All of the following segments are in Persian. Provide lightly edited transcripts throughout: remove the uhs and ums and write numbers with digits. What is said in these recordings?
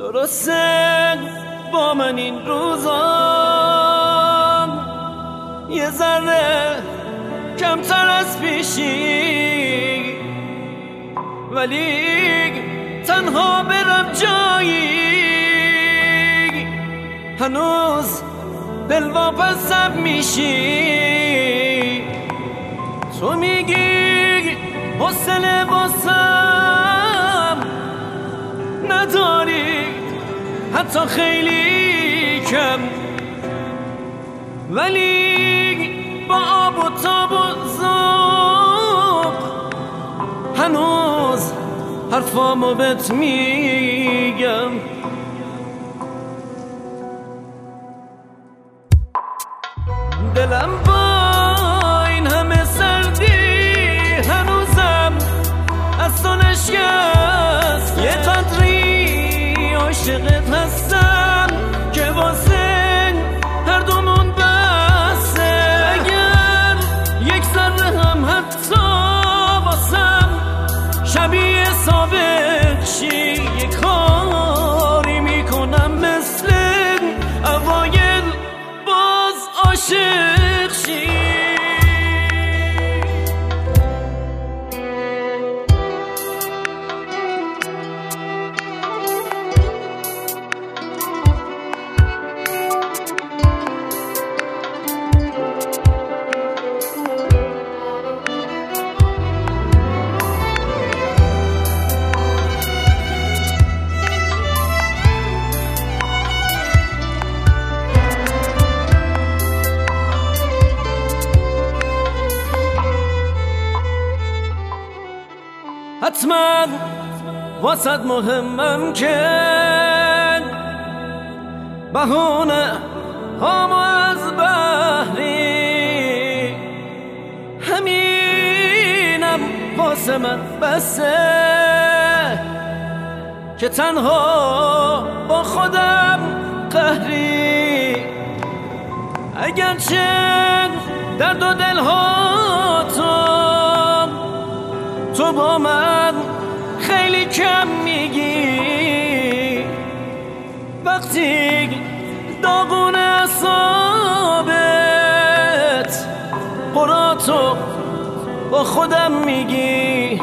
درسته با من این روزا یه ذره کمتر از پیشی، ولی تنها برم جایی هنوز دلواپسم میشی. تو میگی حوصله واسم نداری حتی خیلی کم، ولی با آب و تاب و ذوق هنوز حرفامو بهت میگم. دلم با این همه سردی هنوزم از تو نشکست، یه قدری عاشقت هستم که واسه هر دومون بسه. اگر یک ذره هم حتی واسم شبیه سابق شی، یه کاری میکنم مثل اوایل باز عاشق شی. حتما واسد مهمم که بهونه هامو از بحری، همینم واسه من بسه که تنها با خودم قهری. اگرچه درد و دلها تو با من خیلی کم میگی، وقتی داغون اعصابت قراتو با خودم میگی.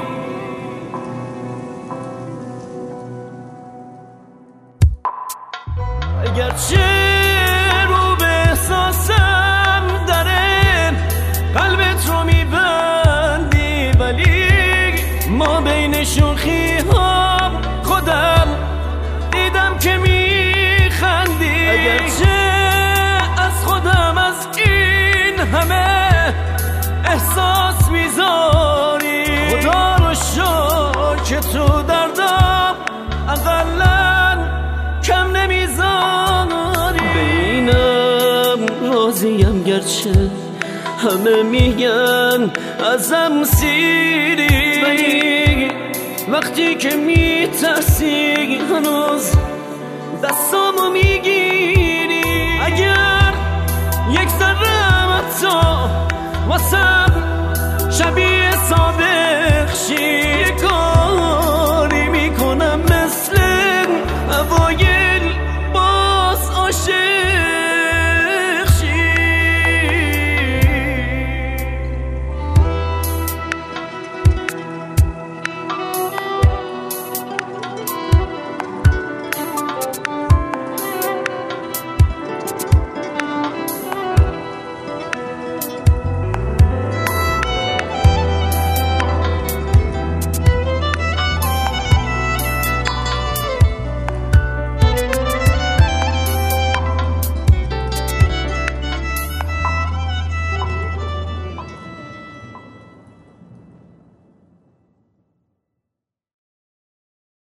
اگرچه رو به احساسم داره قلبت رو میبندی، ولی ما بین شوخی ها خودم دیدم که میخندی. اگرچه از خودم از این همه احساس میذاری، خدا رو شکر که تو دردم اقلن کم نمیذاری. بینم راضیم گرچه همه میگن ازم سیری، ولی وقتی که میترسی هنوز دستامو میگیری. اگر یک ذره تو واسم شبیه سابق شی،